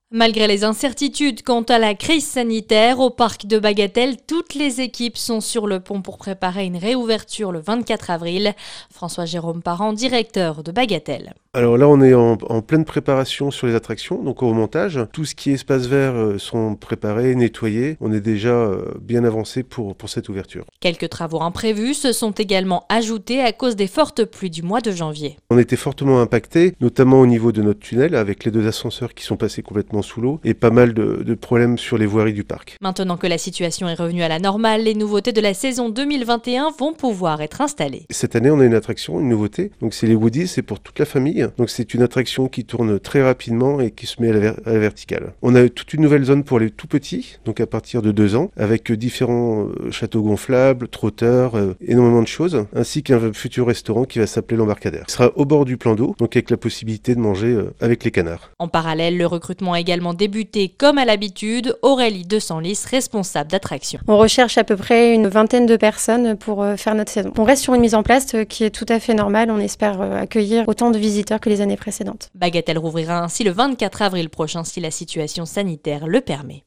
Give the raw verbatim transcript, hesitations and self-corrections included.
Malgré les incertitudes quant à la crise sanitaire, au parc de Bagatelle, toutes les équipes sont sur le pont pour préparer une réouverture le vingt-quatre avril. François-Jérôme Parent, directeur de Bagatelle. Alors là, on est en, en pleine préparation sur les attractions, donc au remontage. Tout ce qui est espace vert euh, sont préparés, nettoyés. On est déjà euh, bien avancé pour, pour cette ouverture. Quelques travaux imprévus se sont également ajoutés à cause des fortes pluies du mois de janvier. On était fortement impactés, notamment au niveau de notre tunnel, avec les deux ascenseurs qui sont passés complètement sous l'eau et pas mal de, de problèmes sur les voiries du parc. Maintenant que la situation est revenue à la normale, les nouveautés de la saison deux mille vingt et un vont pouvoir être installées. Cette année, on a une attraction, une nouveauté. Donc c'est les Woodies, c'est pour toute la famille. Donc c'est une attraction qui tourne très rapidement et qui se met à la, ver- à la verticale. On a toute une nouvelle zone pour les tout petits, donc à partir de deux ans, avec différents euh, châteaux gonflables, trotteurs, euh, énormément de choses, ainsi qu'un futur restaurant qui va s'appeler l'Embarcadère. Il sera au bord du plan d'eau, donc avec la possibilité de manger euh, avec les canards. En parallèle, le recrutement a également débuté comme à l'habitude. Aurélie de Senlis, responsable d'attraction. On recherche à peu près une vingtaine de personnes pour euh, faire notre saison. On reste sur une mise en place euh, qui est tout à fait normale. On espère euh, accueillir autant de visiteurs que les années précédentes. Bagatelle rouvrira ainsi le vingt-quatre avril prochain si la situation sanitaire le permet.